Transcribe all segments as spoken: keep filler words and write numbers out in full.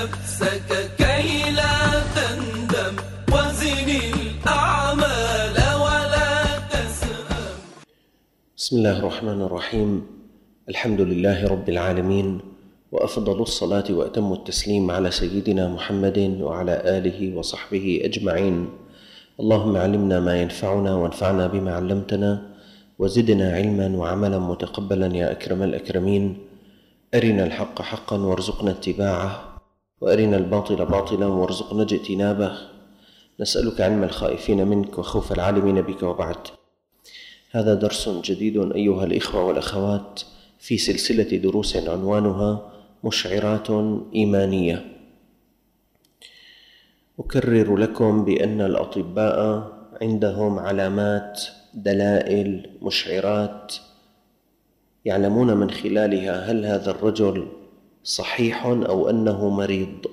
نفسك كي لا تندم وزن الأعمال ولا تسأم. بسم الله الرحمن الرحيم. الحمد لله رب العالمين، وأفضل الصلاة وأتم التسليم على سيدنا محمد وعلى آله وصحبه أجمعين. اللهم علمنا ما ينفعنا وانفعنا بما علمتنا وزدنا علما وعملا متقبلا يا أكرم الأكرمين. أرنا الحق حقا وارزقنا اتباعه، وأرنا الباطل باطلا وارزقنا اجتنابه. نسألك علم الخائفين منك وخوف العالمين بك، وبعد. هذا درس جديد أيها الإخوة والأخوات في سلسلة دروس عنوانها مشعرات إيمانية. أكرر لكم بأن الأطباء عندهم علامات، دلائل، مشعرات يعلمون من خلالها هل هذا الرجل صحيح أو أنه مريض،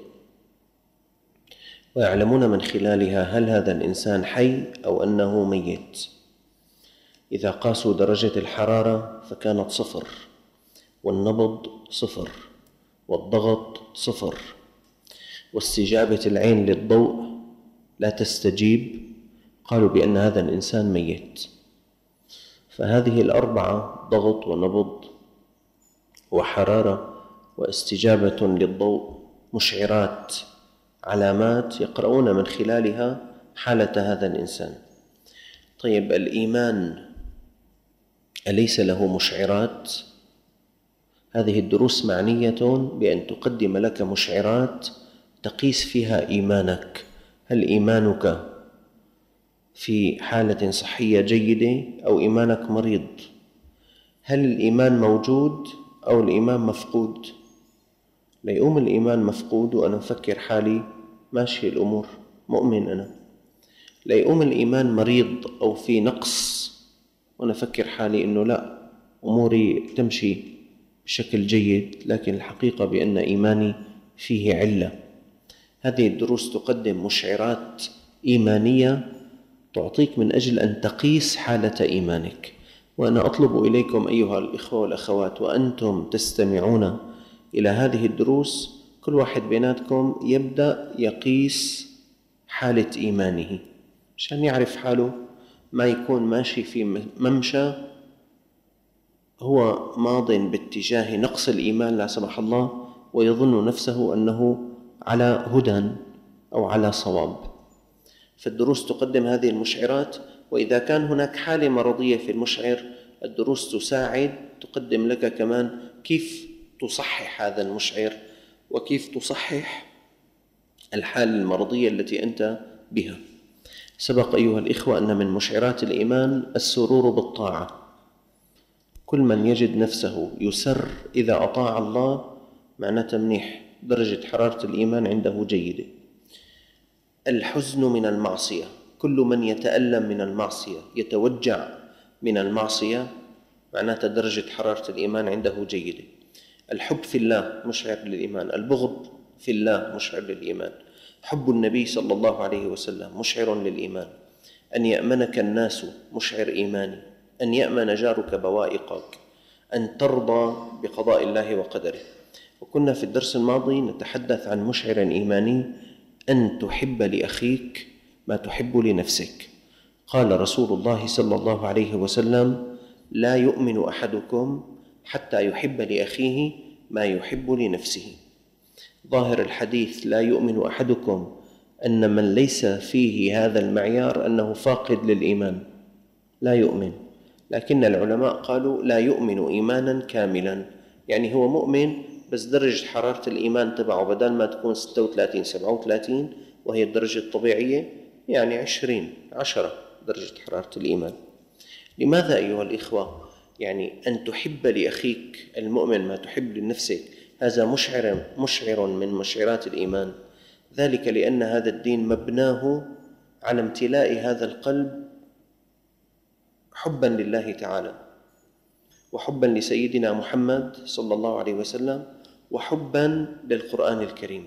ويعلمون من خلالها هل هذا الإنسان حي أو أنه ميت. إذا قاسوا درجة الحرارة فكانت صفر، والنبض صفر، والضغط صفر، واستجابة العين للضوء لا تستجيب، قالوا بأن هذا الإنسان ميت. فهذه الأربعة، ضغط ونبض وحرارة واستجابة للضوء، مشعرات، علامات يقرؤون من خلالها حالة هذا الإنسان. طيب، الإيمان أليس له مشعرات؟ هذه الدروس معنية بأن تقدم لك مشعرات تقيس فيها إيمانك. هل إيمانك في حالة صحية جيدة أو إيمانك مريض؟ هل الإيمان موجود أو الإيمان مفقود؟ ليقوم الإيمان مفقود وأنا أفكر حالي ماشي الأمور، مؤمن أنا. ليقوم الإيمان مريض أو في نقص وأنا أفكر حالي إنه لا، أموري تمشي بشكل جيد، لكن الحقيقة بأن إيماني فيه علة. هذه الدروس تقدم مشعرات إيمانية تعطيك من أجل أن تقيس حالة إيمانك. وأنا أطلب إليكم أيها الإخوة والأخوات وأنتم تستمعون إلى هذه الدروس، كل واحد بيناتكم يبدأ يقيس حالة إيمانه عشان يعرف حاله، ما يكون ماشي في ممشى هو ماض باتجاه نقص الإيمان لا سمح الله، ويظن نفسه أنه على هدى أو على صواب. فالدروس تقدم هذه المشعرات، وإذا كان هناك حالة مرضية في المشعر، الدروس تساعد، تقدم لك كمان كيف تصحح هذا المشعر وكيف تصحح الحالة المرضية التي أنت بها. سبق أيها الإخوة أن من مشعرات الإيمان السرور بالطاعة. كل من يجد نفسه يسر إذا أطاع الله معناته منيح، درجة حرارة الإيمان عنده جيدة. الحزن من المعصية، كل من يتألم من المعصية، يتوجع من المعصية، معناته درجة حرارة الإيمان عنده جيدة. الحب في الله مشعر للإيمان، البغض في الله مشعر للإيمان، حب النبي صلى الله عليه وسلم مشعر للإيمان، أن يأمنك الناس مشعر إيماني، أن يأمن جارك بوائقك، أن ترضى بقضاء الله وقدره. وكنا في الدرس الماضي نتحدث عن مشعر إيماني، أن تحب لأخيك ما تحب لنفسك. قال رسول الله صلى الله عليه وسلم: لا يؤمن أحدكم حتى يحب لأخيه ما يحب لنفسه. ظاهر الحديث لا يؤمن أحدكم أن من ليس فيه هذا المعيار أنه فاقد للإيمان، لا يؤمن. لكن العلماء قالوا لا يؤمن إيمانا كاملا، يعني هو مؤمن بس درجة حرارة الإيمان تبعه بدل ما تكون ستة وثلاثين سبعة وثلاثين وهي الدرجة الطبيعية، يعني عشرين عشرة درجة حرارة الإيمان. لماذا أيها الإخوة؟ يعني أن تحب لأخيك المؤمن ما تحب لنفسك، هذا مشعر مشعر من مشعرات الإيمان. ذلك لأن هذا الدين مبناه على امتلاء هذا القلب حبا لله تعالى، وحبا لسيدنا محمد صلى الله عليه وسلم، وحبا للقرآن الكريم.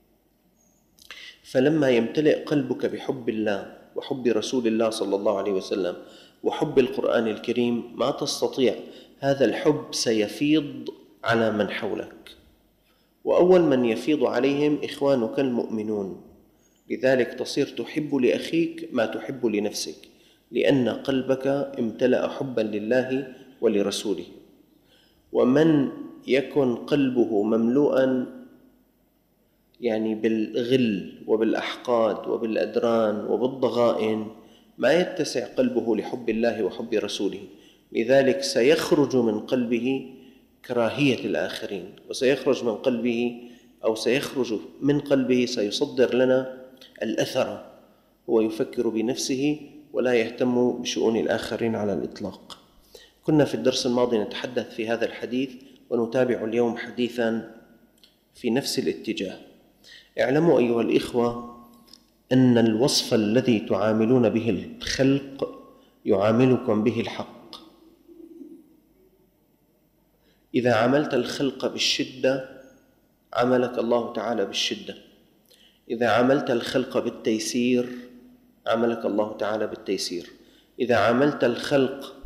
فلما يمتلئ قلبك بحب الله وحب رسول الله صلى الله عليه وسلم وحب القرآن الكريم، ما تستطيع، هذا الحب سيفيض على من حولك. وأول من يفيض عليهم إخوانك المؤمنون، لذلك تصير تحب لأخيك ما تحب لنفسك، لأن قلبك امتلأ حبا لله ولرسوله. ومن يكن قلبه مملوءا يعني بالغل وبالأحقاد وبالأدران وبالضغائن ما يتسع قلبه لحب الله وحب رسوله، لذلك سيخرج من قلبه كراهية الآخرين، وسيخرج من قلبه أو سيخرج من قلبه سيصدر لنا الأثر، هو يفكر بنفسه ولا يهتم بشؤون الآخرين على الإطلاق. كنا في الدرس الماضي نتحدث في هذا الحديث، ونتابع اليوم حديثا في نفس الاتجاه. اعلموا أيها الإخوة أن الوصف الذي تعاملون به الخلق يعاملكم به الحق. إذا عاملت الخلق بالشدة عاملك الله تعالى بالشدة، إذا عاملت الخلق بالتيسير عاملك الله تعالى بالتيسير، إذا عاملت الخلق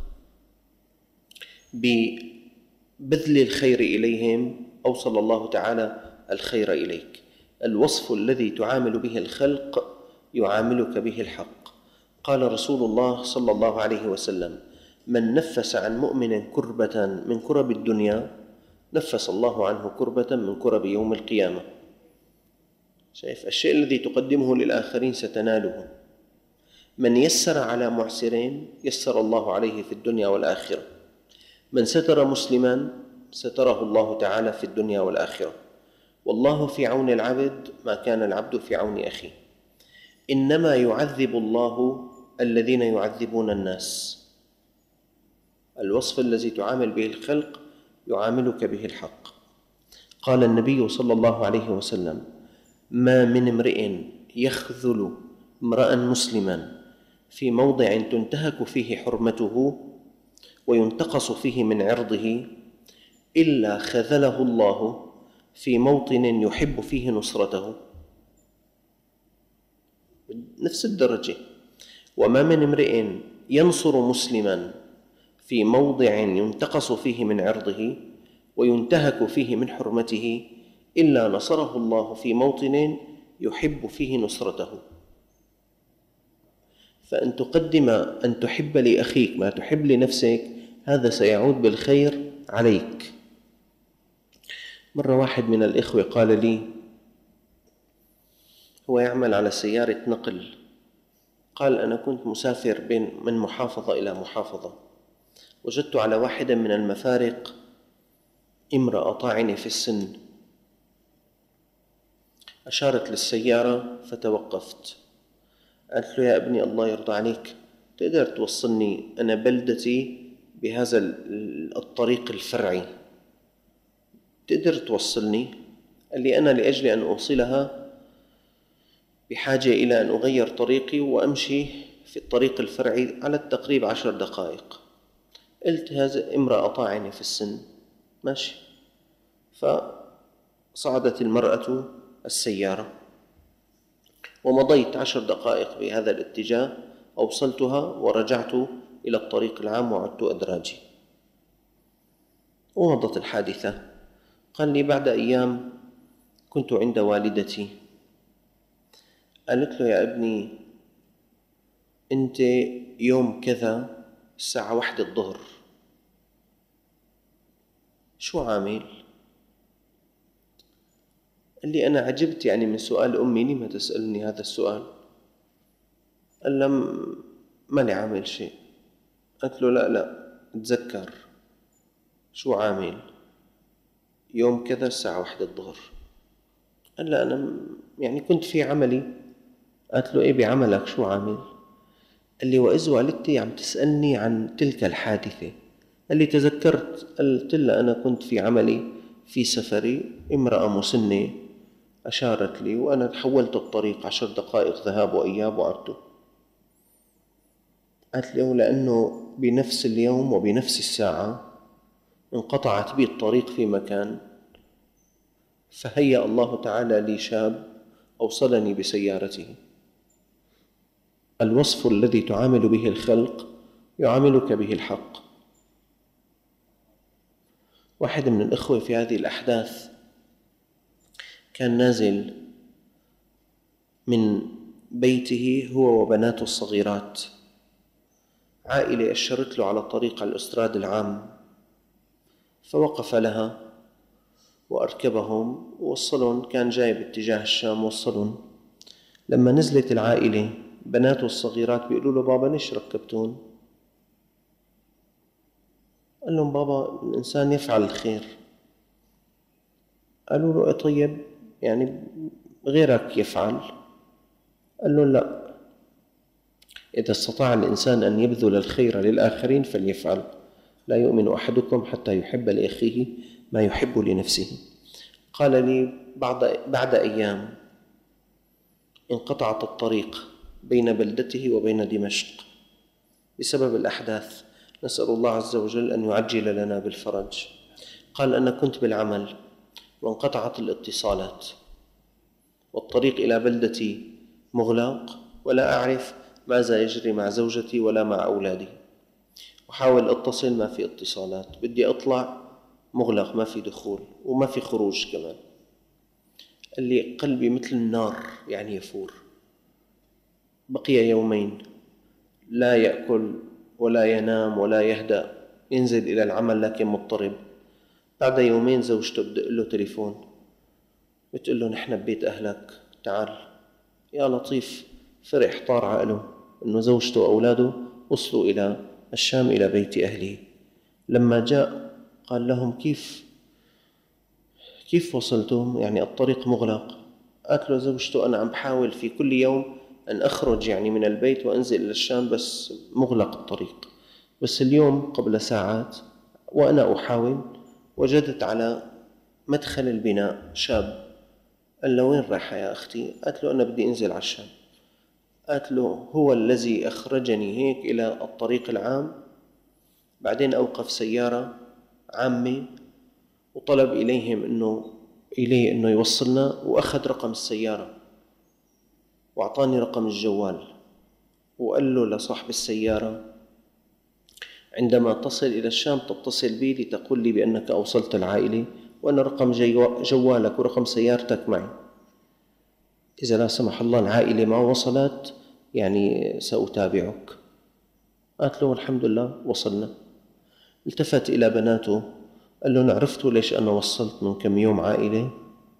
ببذل الخير إليهم أوصل الله تعالى الخير إليك. الوصف الذي تعامل به الخلق يعاملك به الحق. قال رسول الله صلى الله عليه وسلم: من نفس عن مؤمن كربة من كرب الدنيا نفس الله عنه كربة من كرب يوم القيامة. شايف الشيء الذي تقدمه للآخرين ستناله. من يسر على معسرين يسر الله عليه في الدنيا والآخرة. من ستر مسلما ستره الله تعالى في الدنيا والآخرة. والله في عون العبد ما كان العبد في عون أخيه. إنما يعذب الله الذين يعذبون الناس. الوصف الذي تعامل به الخلق يعاملك به الحق. قال النبي صلى الله عليه وسلم: ما من امرئ يخذل امرأ مسلما في موضع تنتهك فيه حرمته وينتقص فيه من عرضه إلا خذله الله في موطن يحب فيه نصرته. نفس الدرجة. وما من امرئ ينصر مسلما في موضع ينتقص فيه من عرضه وينتهك فيه من حرمته إلا نصره الله في موطن يحب فيه نصرته. فأن تقدم أن تحب لأخيك ما تحب لنفسك هذا سيعود بالخير عليك. مرة واحد من الإخوة قال لي، هو يعمل على سيارة نقل، قال: أنا كنت مسافر بين من محافظة إلى محافظة، وجدت على واحدة من المفارق امرأة طاعنة في السن، أشارت للسيارة فتوقفت. قالت له: يا ابني الله يرضى عليك تقدر توصلني، أنا بلدتي بهذا الطريق الفرعي، تقدر توصلني؟ قال لي: أنا لأجل أن أوصلها بحاجة إلى أن أغير طريقي وأمشي في الطريق الفرعي على التقريب عشر دقائق. قلت: هذا امرأة طاعنة في السن، ماشي. فصعدت المرأة السيارة ومضيت عشر دقائق بهذا الاتجاه، أوصلتها ورجعت إلى الطريق العام وعدت أدراجي، ومضت الحادثة. قال لي: بعد أيام كنت عند والدتي، قالت له: يا ابني أنت يوم كذا الساعة واحدة الظهر شو عامل؟ قال لي: أنا عجبت يعني من سؤال أمي، لما تسألني هذا السؤال؟ قال لم ما لي عامل شيء. قلت له: لا لا اتذكر شو عامل يوم كذا الساعة واحدة الظهر. قال: لا أنا يعني كنت في عملي. قلت له: إيه بعملك شو عامل؟ قال لي: وإذ والدتي عم تسألني عن تلك الحادثة. قال لي: تذكرت. قلت لها: أنا كنت في عملي في سفري، امرأة مسنة أشارت لي وأنا تحولت الطريق عشر دقائق ذهاب وإياب وعدت. قالت لي: لأنه بنفس اليوم وبنفس الساعة انقطعت بي الطريق في مكان، فهيأ الله تعالى لي شاب أوصلني بسيارته. الوصف الذي تعامل به الخلق يعاملك به الحق. واحد من الإخوة في هذه الأحداث كان نازل من بيته هو وبناته الصغيرات، عائلة أشرت له على الطريق على الأستراد العام، فوقف لها وأركبهم ووصلهم. كان جاي باتجاه الشام وصلهم. لما نزلت العائلة بناته الصغيرات بيقولوا له: بابا ليش ركبتون؟ قال لهم: بابا الإنسان يفعل الخير. قالوا له: طيب يعني غيرك يفعل؟ قال له: لا، إذا استطاع الإنسان أن يبذل الخير للآخرين فليفعل. لا يؤمن أحدكم حتى يحب لأخيه ما يحب لنفسه. قال لي: بعد, بعد أيام انقطعت الطريق بين بلدته وبين دمشق بسبب الأحداث، نسأل الله عز وجل أن يعجل لنا بالفرج. قال: أنا كنت بالعمل وانقطعت الاتصالات والطريق إلى بلدتي مغلق، ولا أعرف ماذا يجري مع زوجتي ولا مع أولادي، وحاول أتصل ما في اتصالات، بدي أطلع مغلق ما في دخول وما في خروج كمان. قال لي: قلبي مثل النار يعني يفور. بقي يومين لا يأكل ولا ينام ولا يهدأ، ينزل إلى العمل لكن مضطرب. بعد يومين زوجته بدق له تليفون بتقول له: نحن ببيت أهلك تعال. يا لطيف، فرح طار عقله أنه زوجته وأولاده وصلوا إلى الشام إلى بيت أهله. لما جاء قال لهم: كيف كيف وصلتم؟ يعني الطريق مغلق. قالت له زوجته: أنا عم بحاول في كل يوم أن أخرج يعني من البيت وأنزل إلى الشام بس مغلق الطريق، بس اليوم قبل ساعات وأنا أحاول وجدت على مدخل البناء شاب. قال له: وين رايحة يا أختي؟ قالت له: أنا بدي أنزل على الشام. قالت له: هو الذي أخرجني هيك إلى الطريق العام. بعدين أوقف سيارة عامة وطلب إليهم إنه إليه إنه يوصلنا، وأخذ رقم السيارة وأعطاني رقم الجوال، وقال له لصاحب السيارة: عندما تصل إلى الشام تتصل بي لتقول لي بأنك أوصلت العائلة، وأنا رقم جوالك ورقم سيارتك معي. إذا لا سمح الله العائلة ما وصلت يعني سأتابعك. قالت له: الحمد لله وصلنا. التفت إلى بناته قال له: عرفتوا ليش أنا وصلت من كم يوم عائلة؟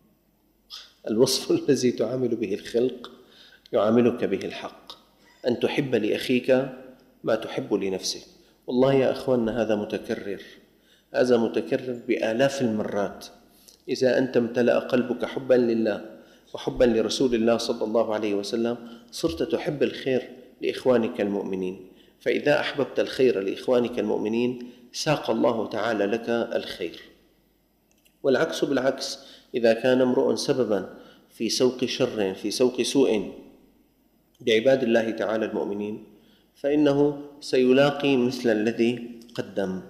الوصف الذي تعامل به الخلق يعاملك به الحق، أن تحب لأخيك ما تحب لنفسك. والله يا أخواننا هذا متكرر، هذا متكرر بآلاف المرات. إذا أنت امتلأ قلبك حبا لله وحبا لرسول الله صلى الله عليه وسلم صرت تحب الخير لإخوانك المؤمنين، فإذا أحببت الخير لإخوانك المؤمنين ساق الله تعالى لك الخير. والعكس بالعكس، إذا كان امرؤ سببا في سوق شر في سوق سوء بعباد الله تعالى المؤمنين فإنه سيلاقي مثل الذي قدم.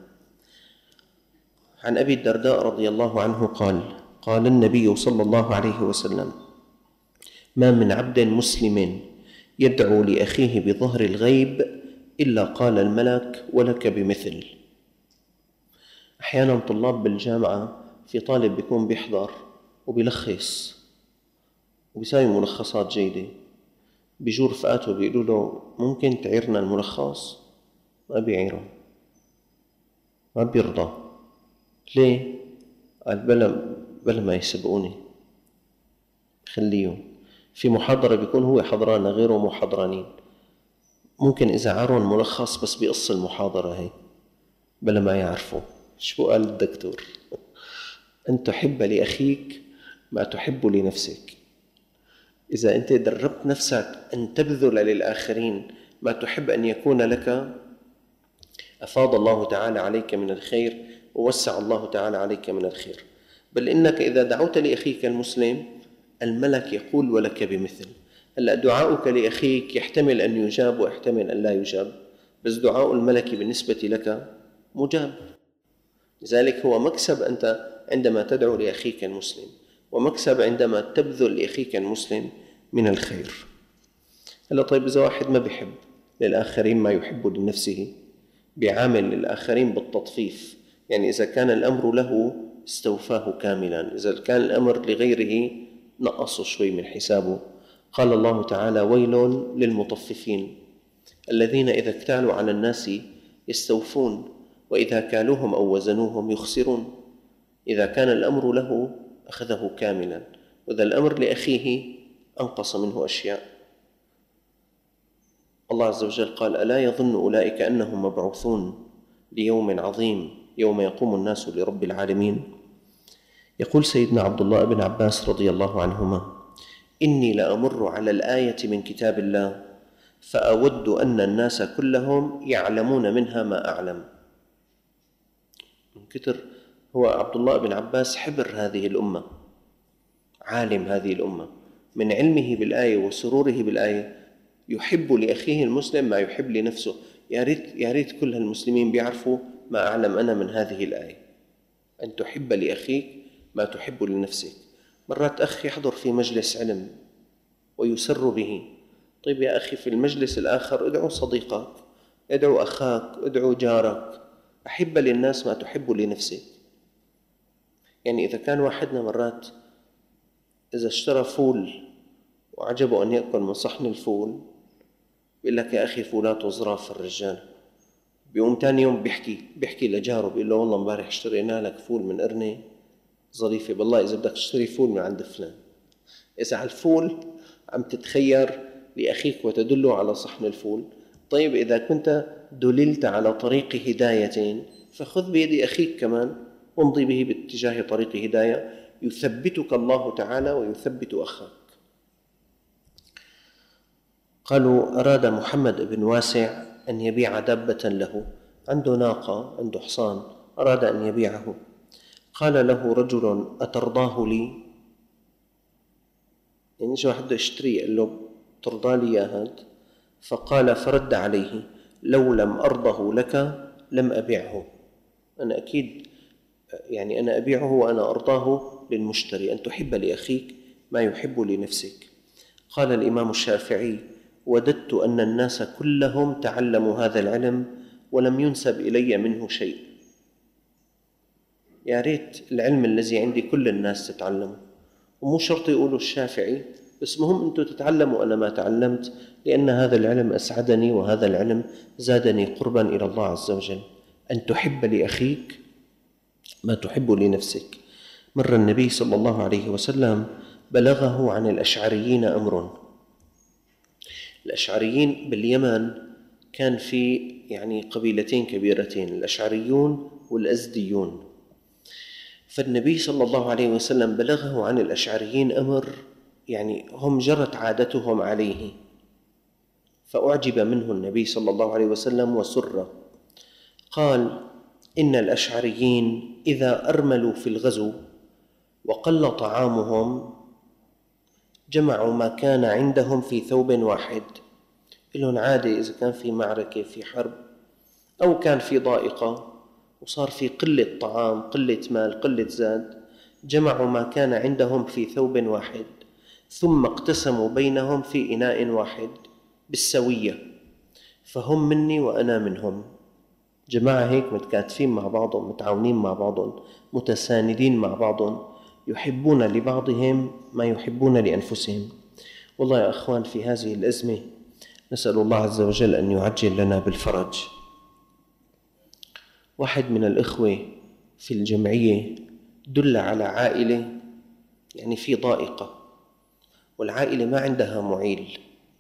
عن أبي الدرداء رضي الله عنه قال: قال النبي صلى الله عليه وسلم: ما من عبد مسلم يدعو لأخيه بظهر الغيب إلا قال الملك: ولك بمثل. أحيانا طلاب بالجامعة في طالب بيكون بيحضر وبيلخص وبيساوي ملخصات جيدة، بيجوا رفقاته بيقولوا له: ممكن تعيرنا الملخص؟ ما بيعيره، ما بيرضى. ليه؟ قال: بلا, بلا ما يسبقوني خليهم. في محاضرة بيكون هو حضران غيره مو حضرانين، ممكن إذا عارون ملخص بس بيقص المحاضرة هي بلا ما يعرفوا. شو قال الدكتور؟ أن تحب لأخيك ما تحب لنفسك. إذا أنت دربت نفسك أن تبذل للآخرين ما تحب أن يكون لك أفاض الله تعالى عليك من الخير ووسع الله تعالى عليك من الخير. بل إنك إذا دعوت لأخيك المسلم الملك يقول: ولك بمثل. هلأ دعاؤك لأخيك يحتمل أن يجاب ويحتمل أن لا يجاب، بس دعاء الملك بالنسبة لك مجاب. لذلك هو مكسب أنت عندما تدعو لأخيك المسلم، ومكسب عندما تبذل لأخيك المسلم من الخير. هلا طيب، إذا واحد ما بيحب للآخرين ما يحب لنفسه بيعامل للآخرين بالتطفيف، يعني إذا كان الأمر له استوفاه كاملا، إذا كان الأمر لغيره نقصوا شوي من حسابه. قال الله تعالى: ويل للمطففين الذين إذا اكتالوا على الناس يستوفون وإذا كالوهم أو وزنوهم يخسرون. إذا كان الأمر له أخذه كاملا، وإذا الأمر لأخيه أنقص منه أشياء. الله عز وجل قال: ألا يظن أولئك أنهم مبعوثون ليوم عظيم يوم يقوم الناس لرب العالمين. يقول سيدنا عبد الله بن عباس رضي الله عنهما: إني لأمر على الآية من كتاب الله فأود أن الناس كلهم يعلمون منها ما أعلم. من كتر هو عبد الله بن عباس حبر هذه الأمة، عالم هذه الأمة، من علمه بالآية وسروره بالآية يحب لأخيه المسلم ما يحب لنفسه. يا ريت يا ريت كل المسلمين بيعرفوا ما أعلم أنا من هذه الآية، أن تحب لأخيك ما تحب لنفسك. مرات أخ يحضر في مجلس علم ويسر به، طيب يا أخي في المجلس الآخر ادعو صديقك، ادعو أخاك، ادعو جارك، أحب للناس ما تحب لنفسك. يعني إذا كان واحدنا مرات إذا اشترى فول وعجبه أن يأكل من صحن الفول بيقول لك: يا أخي فولات وظراف الرجال. بيقوم تاني يوم بيحكي بيحكي لجاره بيقول له: والله امبارح اشترينا لك فول من قرنة ظريفة، بالله إذا بدك تشتري فول من عند فلان. إذا على الفول عم تتخير لأخيك وتدله على صحن الفول، طيب إذا كنت دللت على طريق هداية فخذ بيد أخيك كمان وامضي به باتجاه طريق هداية، يثبتك الله تعالى ويثبت أخاك. قالوا: أراد محمد بن واسع أن يبيع دابة له، عنده ناقة، عنده حصان، أراد أن يبيعه. قال له رجل: أترضاه لي؟ يعني شو واحد بده يشتري، قال له: ترضى لي يا هاد؟ فقال فرد عليه: لو لم أرضه لك لم أبيعه. أنا أكيد يعني أنا أبيعه وأنا أرضاه للمشتري، أن تحب لأخيك ما يحب لنفسك. قال الإمام الشافعي: وددت أن الناس كلهم تعلموا هذا العلم ولم ينسب إلي منه شيء. يا ريت العلم الذي عندي كل الناس تتعلمه، ومو شرط يقولوا الشافعي، بس مهم أنتم تتعلموا أنا ما تعلمت، لأن هذا العلم أسعدني وهذا العلم زادني قربا إلى الله عز وجل. أن تحب لأخيك ما تحب لنفسك. مر النبي صلى الله عليه وسلم بلغه عن الأشعريين أمر. الأشعريين باليمن كان في يعني قبيلتين كبيرتين، الأشعريون والأزديون. فالنبي صلى الله عليه وسلم بلغه عن الأشعريين أمر يعني هم جرت عادتهم عليه، فأعجب منه النبي صلى الله عليه وسلم وسر. قال: إن الأشعريين إذا أرملوا في الغزو وقل طعامهم جمعوا ما كان عندهم في ثوب واحد. لهم عادة إذا كان في معركة، في حرب، أو كان في ضائقة وصار في قلة طعام، قلة مال، قلة زاد، جمعوا ما كان عندهم في ثوب واحد ثم اقتسموا بينهم في إناء واحد بالسوية، فهم مني وأنا منهم. جماعة هيك متكاتفين مع بعضهم، متعاونين مع بعضهم، متساندين مع بعضهم، يحبون لبعضهم ما يحبون لأنفسهم. والله يا أخوان في هذه الأزمة نسأل الله عز وجل أن يعجل لنا بالفرج. واحد من الإخوة في الجمعية دل على عائلة يعني في ضائقة، والعائلة ما عندها معيل.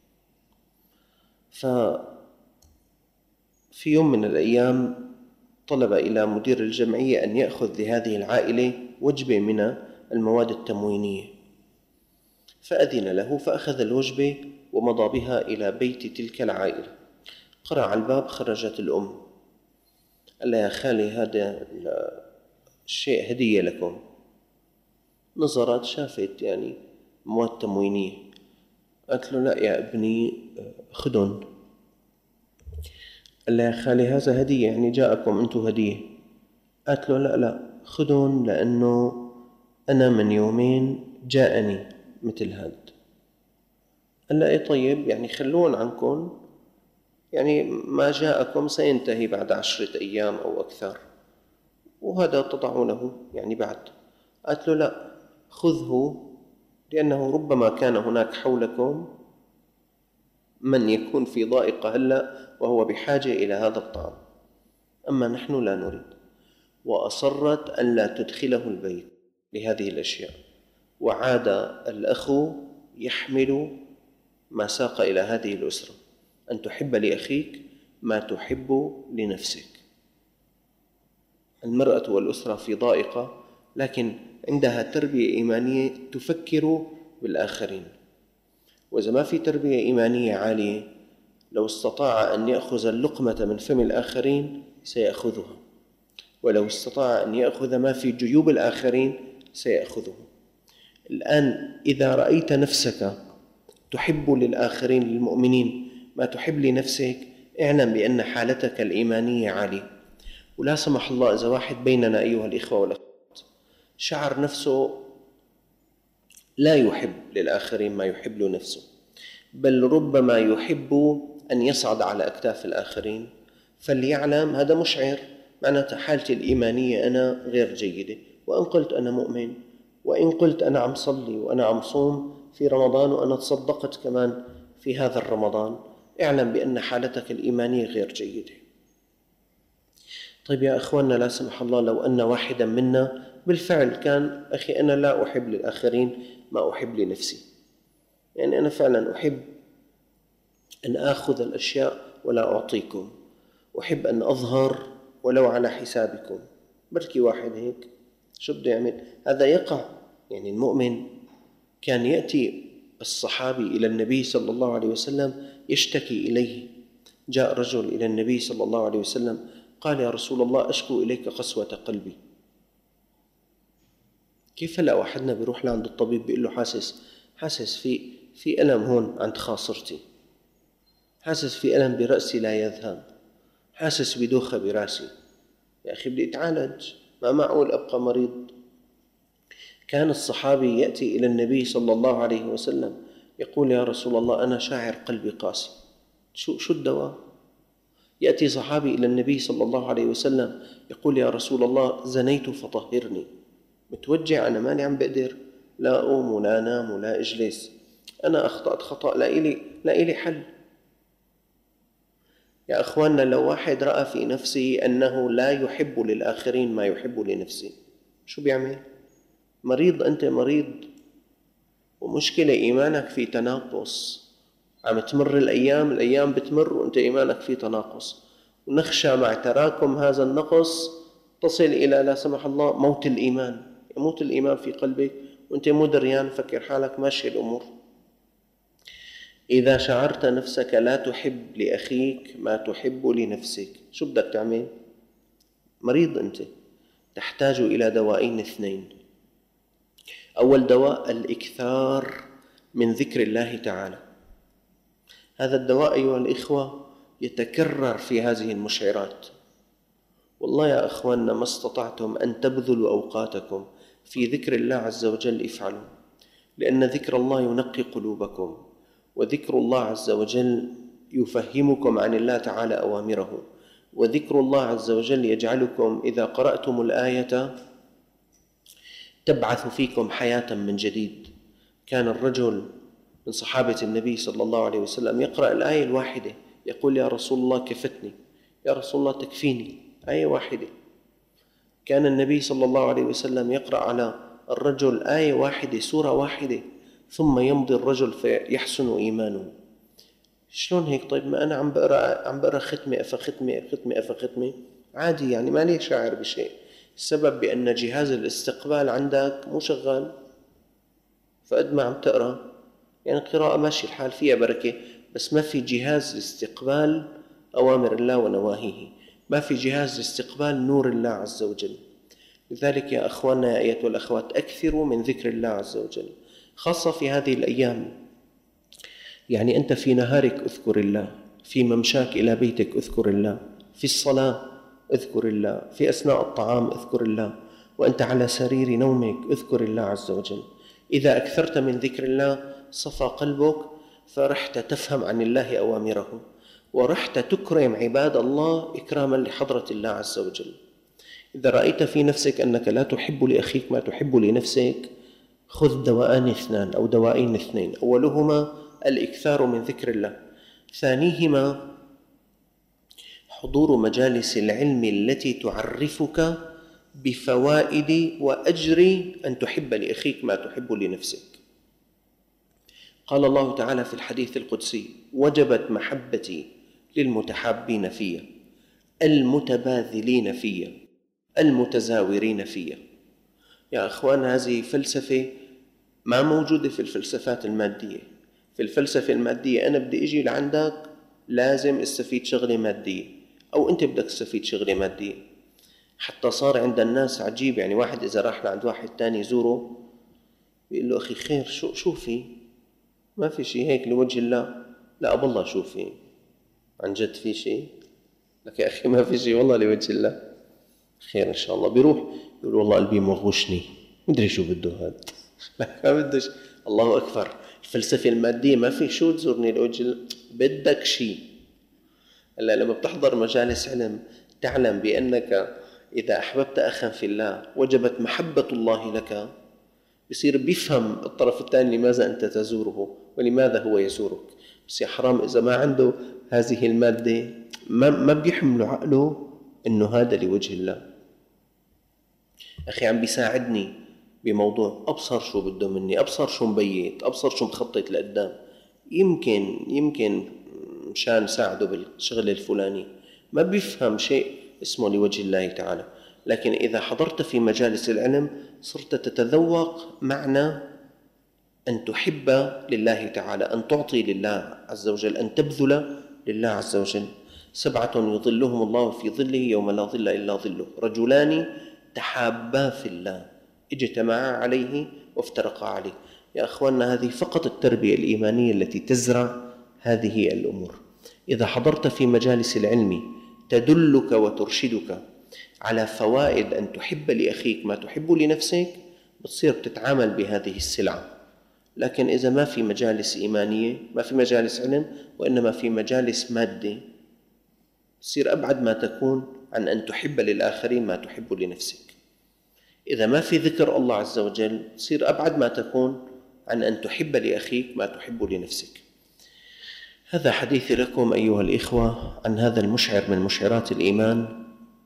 ففي يوم من الأيام طلب إلى مدير الجمعية أن يأخذ لهذه العائلة وجبة من المواد التموينية، فأذن له فأخذ الوجبة ومضى بها إلى بيت تلك العائلة. قرع على الباب، خرجت الأم، قال لها: يا خالي هذا الشيء هدية لكم. نظرت شافت يعني مواد تموينية، قالت له: لا يا ابني خذن. قال لها: يا خالي هذا هدية، يعني جاءكم أنتم هدية. قالت له: لا لا خذن، لأنه أنا من يومين جاءني مثل هذا. قال لها: إيه طيب يعني خلون عنكم، يعني ما جاءكم سينتهي بعد عشرة أيام أو أكثر، وهذا تضعونه يعني بعد. قالت له: لا خذه لأنه ربما كان هناك حولكم من يكون في ضائقة هلأ وهو بحاجة إلى هذا الطعام، أما نحن لا نريد. وأصرت أن لا تدخله البيت لهذه الأشياء، وعاد الأخ يحمل ما ساق إلى هذه الأسرة، أن تحب لأخيك ما تحب لنفسك. المرأة والأسرة في ضائقة، لكن عندها تربية إيمانية تفكر بالآخرين. وإذا ما في تربية إيمانية عالية، لو استطاع أن يأخذ اللقمة من فم الآخرين سيأخذها، ولو استطاع أن يأخذ ما في جيوب الآخرين سيأخذه. الآن إذا رأيت نفسك تحب للآخرين للمؤمنين ما تحب لنفسك، اعلم بأن حالتك الإيمانية عالية. ولا سمح الله إذا واحد بيننا أيها الإخوة والأخوات شعر نفسه لا يحب للآخرين ما يحب لنفسه، بل ربما يحب أن يصعد على أكتاف الآخرين، فليعلم هذا مشعر معناته حالتي الإيمانية أنا غير جيدة. وإن قلت أنا مؤمن، وإن قلت أنا عم صلي وأنا عم صوم في رمضان وأنا تصدقت كمان في هذا الرمضان، اعلم بأن حالتك الإيمانية غير جيدة. طيب يا أخواننا، لا سمح الله لو أن واحدا منا بالفعل كان أخي أنا لا أحب للآخرين ما أحب لنفسي، يعني أنا فعلا أحب أن آخذ الأشياء ولا أعطيكم، أحب أن أظهر ولو على حسابكم. بركي واحد هيك شو بده يعمل؟ هذا يقع. يعني المؤمن كان يأتي الصحابي إلى النبي صلى الله عليه وسلم يشتكي إليه. جاء رجل إلى النبي صلى الله عليه وسلم قال: يا رسول الله، أشكو إليك قسوة قلبي. كيف لو أحدنا بيروح لعند الطبيب بيقول له حاسس حاسس في في ألم هون عند خاصرتي، حاسس في ألم برأسي لا يذهب، حاسس بدوخة براسي. يا أخي بدي أتعالج، ما معقول أبقى مريض. كان الصحابي يأتي إلى النبي صلى الله عليه وسلم يقول: يا رسول الله، أنا شاعر قلبي قاسي، شو شو الدواء؟ يأتي صحابي إلى النبي صلى الله عليه وسلم يقول: يا رسول الله، زنيت فطهرني، متوجع، أنا ماني عم بقدر، لا أقوم ولا أنام ولا أجلس، أنا أخطأت خطأ لا إلي لا إلي حل. يا أخواننا، لو واحد رأى في نفسه أنه لا يحب للآخرين ما يحب لنفسه، شو بيعمل؟ مريض، أنت مريض، ومشكلة إيمانك في تناقص. عم تمر الأيام الأيام بتمر وأنت إيمانك في تناقص، ونخشى مع تراكم هذا النقص تصل إلى لا سمح الله موت الإيمان، يموت الإيمان في قلبك وأنت مو دريان، فكر حالك ماشي الأمور. إذا شعرت نفسك لا تحب لأخيك ما تحب لنفسك، شو بدك تعمل؟ مريض أنت، تحتاج إلى دوائين اثنين. أول دواء الإكثار من ذكر الله تعالى. هذا الدواء أيها الإخوة يتكرر في هذه المشعرات. والله يا أخواننا، ما استطعتم أن تبذلوا أوقاتكم في ذكر الله عز وجل افعلوا، لأن ذكر الله ينقي قلوبكم، وذكر الله عز وجل يفهمكم عن الله تعالى أوامره، وذكر الله عز وجل يجعلكم إذا قرأتم الآية تبعث فيكم حياة من جديد. كان الرجل من صحابة النبي صلى الله عليه وسلم يقرأ الآية الواحدة يقول: يا رسول الله كفتني، يا رسول الله تكفيني، آية واحدة. كان النبي صلى الله عليه وسلم يقرأ على الرجل آية واحدة، سورة واحدة، ثم يمضي الرجل فيحسن إيمانه. شلون هيك؟ طيب ما أنا عم بقرأ عم بقرأ ختمة أفا ختمة ختمة أفا ختمة عادي، يعني ما لي شاعر بشيء. السبب بأن جهاز الاستقبال عندك مو شغال، فقد ما عم تقرأ يعني قراءة ماشي الحال فيها بركة، بس ما في جهاز لاستقبال أوامر الله ونواهيه، ما في جهاز لاستقبال نور الله عز وجل. لذلك يا أخواننا يا أيتها الأخوات، أكثروا من ذكر الله عز وجل، خاصة في هذه الأيام. يعني أنت في نهارك اذكر الله، في ممشاك إلى بيتك اذكر الله، في الصلاة اذكر الله، في أثناء الطعام اذكر الله، وأنت على سرير نومك اذكر الله عز وجل. إذا أكثرت من ذكر الله صفى قلبك، فرحت تفهم عن الله أوامره، ورحت تكرم عباد الله إكراما لحضرة الله عز وجل. إذا رأيت في نفسك أنك لا تحب لأخيك ما تحب لنفسك، خذ دواءان اثنان أو دوائين اثنين، أولهما الإكثار من ذكر الله، ثانيهما حضور مجالس العلم التي تعرفك بفوائد وأجر أن تحب لأخيك ما تحب لنفسك. قال الله تعالى في الحديث القدسي: وجبت محبتي للمتحابين في، المتباذلين في، المتزاورين في. يا أخوان، هذه فلسفة ما موجودة في الفلسفات المادية. في الفلسفة المادية أنا بدي أجي لعندك لازم استفيد شغلة مادية، أو أنت بدك تستفيد شغلة مادية. حتى صار عند الناس عجيب، يعني واحد إذا راح لعند واحد تاني يزوره بيقول له: أخي خير، شو شو في؟ ما في شيء، هيك لوجه الله. لا بالله شو في؟ عن جد في شيء؟ لك يا أخي ما في شيء والله لوجه الله. خير إن شاء الله. بيروح يقول: والله قلبي موغوشني، مدري شو بده هذا. لا ما بدش. الله أكبر. الفلسفة المادية ما في شو تزورني لوجه الله، بدك شيء. هلا لما بتحضر مجالس علم تعلم بأنك إذا أحببت أخا في الله وجبت محبة الله لك، بصير بيفهم الطرف الثاني لماذا أنت تزوره ولماذا هو يزورك. بس يا حرام إذا ما عنده هذه المادة ما ما بيحمل عقله إنه هذا لوجه الله. أخي عم بيساعدني بموضوع، أبصر شو بده مني، أبصر شو مبيت، أبصر شو مخطط لقدام، يمكن يمكن مشان ساعده بالشغل الفلاني. ما بيفهم شيء اسمه لوجه الله تعالى. لكن إذا حضرت في مجالس العلم صرت تتذوق معنى أن تحب لله تعالى، أن تعطي لله عز وجل، أن تبذل لله عز وجل. سبعة يظلهم الله في ظله يوم لا ظل إلا ظله: رجلان تحابا في الله اجتمعا عليه وافترقا عليه. يا أخواننا، هذه فقط التربية الإيمانية التي تزرع هذه الأمور. إذا حضرت في مجالس العلم تدلك وترشدك على فوائد أن تحب لأخيك ما تحب لنفسك، بتصير بتتعامل بهذه السلعة. لكن إذا ما في مجالس إيمانية، ما في مجالس علم، وإنما في مجالس مادة، تصير أبعد ما تكون عن أن تحب للآخرين ما تحب لنفسك. إذا ما في ذكر الله عز وجل، تصير أبعد ما تكون عن أن تحب لأخيك ما تحب لنفسك. هذا حديثي لكم أيها الإخوة عن هذا المشعر من مشعرات الإيمان،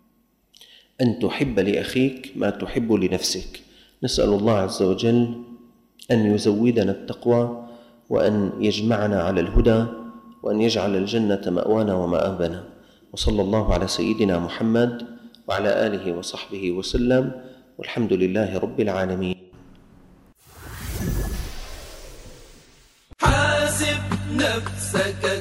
أن تحب لأخيك ما تحب لنفسك. نسأل الله عز وجل أن يزودنا التقوى، وأن يجمعنا على الهدى، وأن يجعل الجنة مأوانا ومآبنا. وصلى الله على سيدنا محمد وعلى آله وصحبه وسلم، والحمد لله رب العالمين. حاسب نفسك